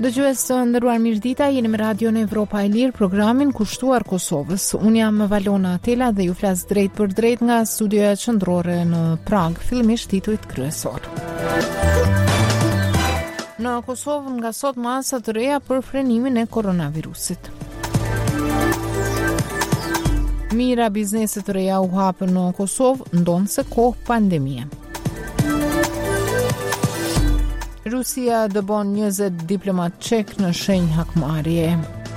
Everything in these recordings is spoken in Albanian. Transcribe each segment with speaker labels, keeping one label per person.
Speaker 1: Dëgjues të nderuar, mirëdita, jeni me Radion Evropa e Lirë, programin kushtuar Kosovës. Unë jam Valona Atela dhe ju flas drejt për drejt nga studioja qendrore në Prag, fillimisht titujt kryesor. Në Kosovë nga sot masa të reja për frenimin e koronavirusit. Mira biznese të reja u hapën në Kosovë, ndonë se kohë pandemie. Rusia dëbon 20 diplomat çek në shenjë hakmarrje.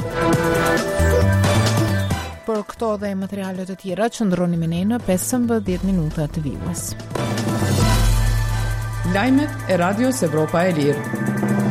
Speaker 1: Për këto dhe materialet të tjera, qëndroni me ne në 15 minuta të vijës.
Speaker 2: Lajmet e Radios Evropa e Lirë.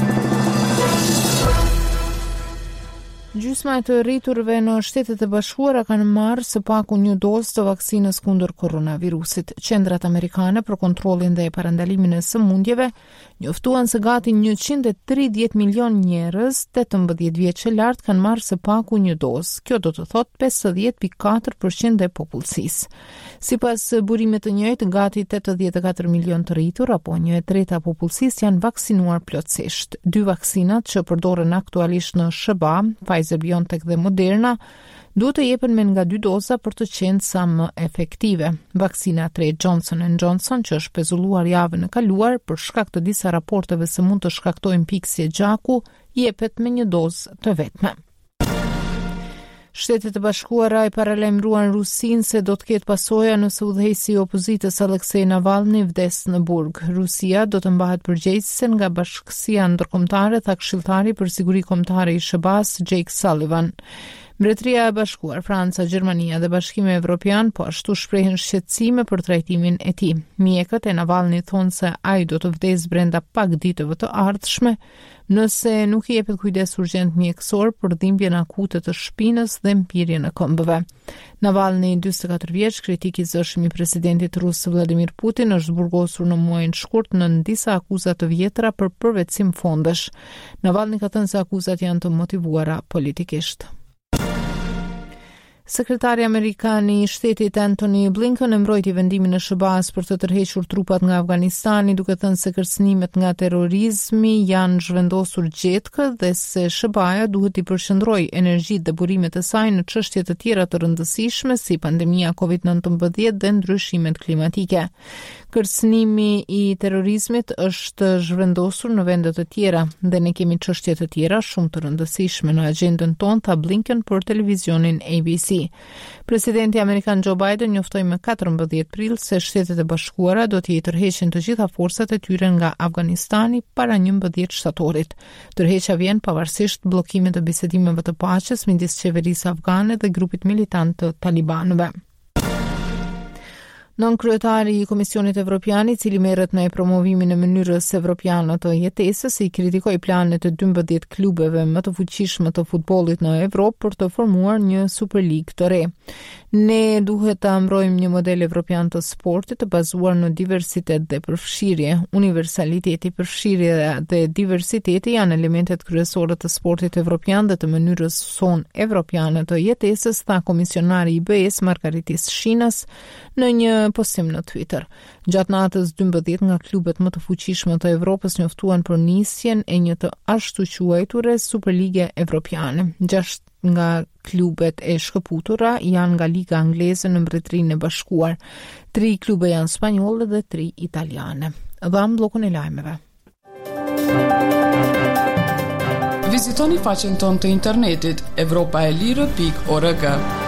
Speaker 1: Gjysma e të rriturve në Shtetet e Bashkuara kanë marrë së paku një dozë të vaksinës kundër koronavirusit. Qendrat amerikane për kontrollin dhe parandalimin e sëmundjeve njoftuan se gati 130 milion njerëz 18 vjeç e lart kanë marrë së paku një dozë. Kjo do të thotë 50.4% e popullsisë. Sipas burimit të njëjtë, gati 84 milion të rritur apo 1/3 e popullsisë janë vaksinuar plotësisht. Dy vaksinat që përdoren aktualisht në SBA, Pfizer-BioNTech dhe Moderna, duhet të jepen me nga 2 doza për të qenë sa më efektive. Vaksina 3 Johnson & Johnson, që është pezulluar javën e kaluar për shkak të disa raporteve se mund të shkaktojnë pikësie gjaku, jepet me një dozë të vetme. Shtetet e Bashkuara i paralajmëruan Rusinë se do të ketë pasoja nëse udhëheqësi i opozitës Aleksej Navalny vdes në burg. Rusia do të mbahet përgjegjëse nga Bashkësia Ndërkombëtare, tha këshilltari për siguri kombëtare i SBA-s Jake Sullivan. Mbretëria e Bashkuar, Franca, Gjermania dhe Bashkimi Evropian po ashtu shprehin shqetësime për trajtimin e tij. Mjekët e Navalny thonë se ai do të vdesë brenda pak ditëve të ardhshme nëse nuk i jepet kujdes urgjent mjekësor për dhimbjen akute të shpinës dhe mpirjen e këmbëve. Navalny, 44 vjeç, kritik i zëshëm i presidentit rus Vladimir Putin, është burgosur në muajin shkurt në disa akuzat të vjetra për përvetësim fondesh. Navalny ka thënë se akuzat janë të motivuara politikisht. Sekretari Amerikan i Shtetit Antony Blinken e mbrojti vendimin e SBA-s për të tërhequr trupat nga Afganistani, duke thënë se kërcënimet nga terrorizmi janë zhvendosur gjetkë dhe se SBA-ja duhet i përqendrojë energjitë dhe burimet e saj në çështje të tjera të rëndësishme si pandemia COVID-19 dhe ndryshimet klimatike. Kërcënimi i terrorizmit është zhvendosur në vende të tjera dhe ne kemi çështje të tjera shumë të rëndësishme në agjendën tonë, tha Blinken për televizionin ABC. Presidenti Amerikan Joe Biden njoftoi më 14 prill se Shtetet e Bashkuara do t'i tërheqin të gjitha forcat e tyre nga Afganistani para 11 shtatorit. Tërheqja vjen pavarësisht bllokimit të bisedimeve të paqes midis qeverisë afgane dhe grupit militant të talibanëve. Nënkryetari i Komisionit Evropian, i cili merret me promovimin e mënyrës evropiane të jetesës, i kritikoi planet e 12 klubeve më të fuqishme të futbollit në Evropë për të formuar një Superligë të re. Ne duhet të mbrojmë një model evropian të sportit të bazuar në diversitet dhe përfshirje. Universaliteti, përfshirja dhe diversiteti janë elementet kryesore të sportit evropian dhe të mënyrës sonë evropiane të jetesës, tha komisionari i BE-s Margaritis Shinas në një postim në Twitter. Gjatë natës 12 nga klubet më të fuqishme të Evropës njoftuan për nisjen e një të ashtu quajture Superlige Evropiane. 6 nga klubet e shkëputura janë nga Liga Angleze në Mbretërinë e Bashkuar. 3 klube janë spanjolle dhe 3 italiane. Dham bllokun e lajmeve.
Speaker 2: Vizitoni faqen tonë të internetit europaelire.org.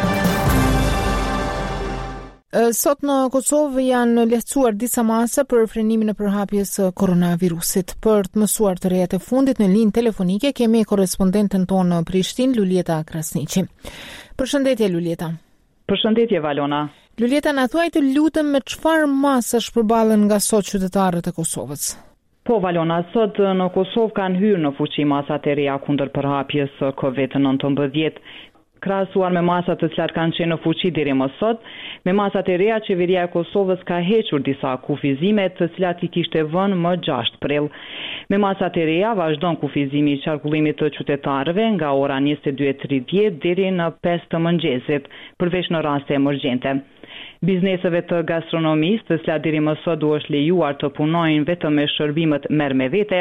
Speaker 1: Sot në Kosovë janë lehtësuar disa masa për frenimin e përhapjes së koronavirusit. Për të mësuar të rejat e fundit në linjë telefonike kemi korespondenten tonë në Prishtinë, Luljeta Krasniqi. Përshëndetje Luljeta.
Speaker 3: Përshëndetje Valona.
Speaker 1: Luljeta, na thuaj të lutem me çfarë masash përballen nga sot qytetarët e Kosovës?
Speaker 3: Po Valona, sot në Kosovë kanë hyrë në fuqi masat e reja kundër përhapjes së COVID-19. Krahasuar me masat të cilat kanë qenë në fuqi deri më sot, me masat e reja qeveria e Kosovës ka hequr disa kufizime të cilat I kishte vënë më 6 prill. Me masat e reja vazhdon kufizimi I qarkullimit të qytetarëve nga ora 22:30 deri në 5 të mëngjesit, përveç në raste emergjente. Bizneseve të gastronomisë, të cilat deri më sot u është lejuar të punojnë vetëm me shërbimet merr me vete,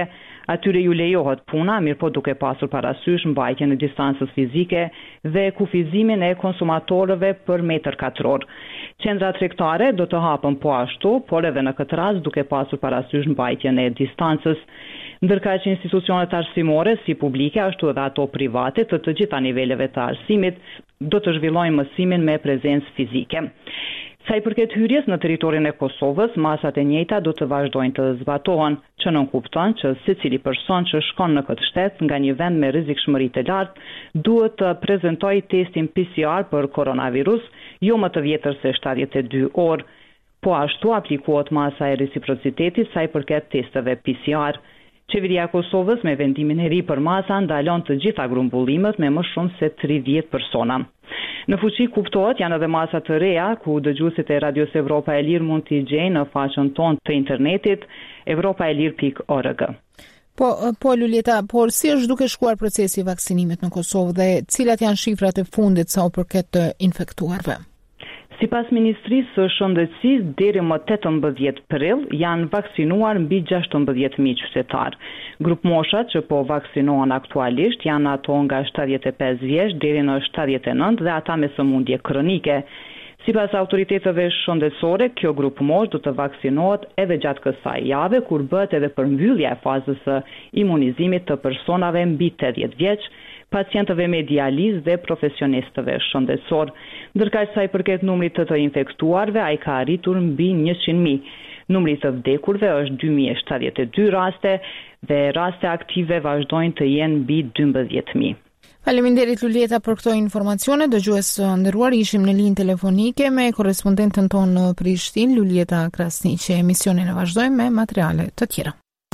Speaker 3: Atyre ju lejohet puna, mirë po duke pasur parasysh mbajtjen e distancës fizike dhe kufizimin e konsumatorëve për metër katror. Qendrat tregtare do të hapen po ashtu, por edhe në këtë rast duke pasur parasysh mbajtjen e distancës, ndërka që institucionet arsimore, si publike, ashtu edhe ato private të të gjitha niveleve të arsimit, do të zhvillojnë mësimin me prezencë fizike. Sa i përket hyrjes në territorin e Kosovës, masat e njëjta do të vazhdojnë të zbatohen, që nënkupton që secili person që shkon në këtë shtet nga një vend me rrezikshmëri të lartë duhet të prezantojë testin PCR për koronavirus, jo më të vjetër se 72 orë. Po ashtu aplikohet masa e reciprocitetit sa i përket testeve PCR. Qeveria e Kosovës me vendimin e ri për masa ndalon të gjitha grumbullimet me më shumë se 30 persona. Në fuqi kuptohet janë edhe masa të reja ku dëgjuesit e Radios Evropa e Lirë mund t'i gjejnë në faqen tonë të internetit europaelir.org.
Speaker 1: Po Lulieta, por si është duke shkuar procesi i vaksinimit në Kosovë dhe cilat janë shifrat e fundit sa u përket të infektuarve?
Speaker 3: Sipas Ministrisë së Shëndetësisë, deri më 18 prill janë vaksinuar mbi 16.000 qytetarë. Grup moshat që po vaksinohen aktualisht janë ato nga 75 vjeç deri në 79 dhe ata me sëmundje kronike. Sipas autoriteteve shëndetësore, kjo grup mosh do të vaksinohet edhe gjatë kësaj jave, kur bëhet edhe përmbyllja e fazës së imunizimit të personave mbi 80 vjeç, pacientëve me dializë dhe profesionistëve shëndetësor. Ndërka sa i përket numrit të infektuarve, ai ka arritur mbi 100.000. Numri të vdekurve është 2072 raste dhe raste aktive vazhdojnë të jenë mbi 12.000.
Speaker 1: Faleminderit Lulieta për këto informacione. Dëgjues nderuar, ishim në linjë telefonike me korrespondentën tonë në Prishtinë, Lulieta Krasniqi. Emisionin e vazhdojmë me materiale të tjera.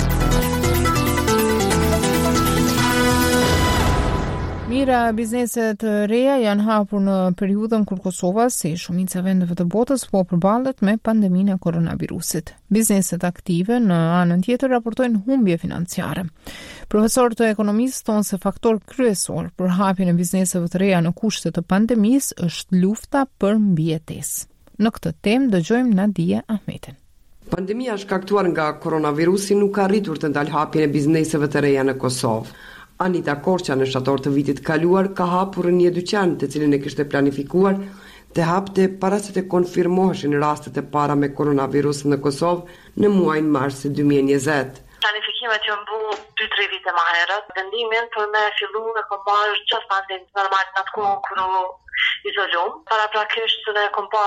Speaker 1: Mira biznese të reja janë hapur në periudhën kur Kosova, si shumica vendeve të botës, po përballet me pandeminë e koronavirusit. Bizneset aktive në anën tjetër raportojnë humbje financiare. Profesor të ekonomisë thonë se faktor kryesor për hapjen e bizneseve të reja në kushte të pandemisë është lufta për mbijetesë. Në këtë temë dëgjojmë Nadia Ahmetin.
Speaker 4: Pandemia shkaktuar nga koronavirusi nuk ka arritur të ndalë hapjen e bizneseve të reja në Kosovë. Anita Korqa në shtator të vitit kaluar ka hapur një dyqan të cilin e kishte planifikuar të hapte para se të konfirmoheshin rastet e para me koronavirus në Kosovë në muajin mars 2020.
Speaker 5: Planifikimet që mbu 2-3 vite më herët, vendimin për me fillu me komparë gjithë pandemit normal në atë kohën kur izolum. Paraprakisht ne